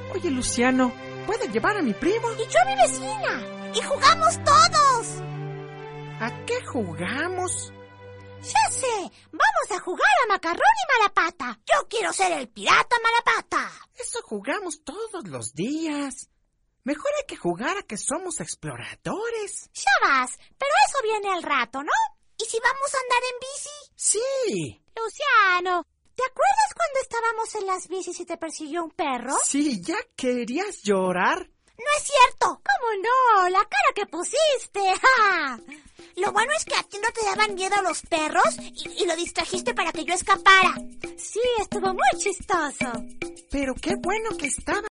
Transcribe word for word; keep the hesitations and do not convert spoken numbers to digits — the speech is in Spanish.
Oye, Luciano, ¿puedes llevar a mi primo? Y yo a mi vecina. Y jugamos todos. ¿A qué jugamos? Ya sé, vamos a jugar a macarrón y malapata. Yo quiero ser el pirata malapata. Eso jugamos todos los días. Mejor hay que jugar a que somos exploradores. Ya vas, pero eso viene al rato, ¿no? ¿Y si vamos a andar en bici? Sí. Luciano, ¿te acuerdas cuando estábamos en las bicis y te persiguió un perro? Sí, ¿ya querías llorar? No es cierto. ¿Cómo no? La cara que pusiste. ¡Ja! Lo bueno es que a ti no te daban miedo los perros y, y lo distrajiste para que yo escapara. Sí, estuvo muy chistoso. Pero qué bueno que estaba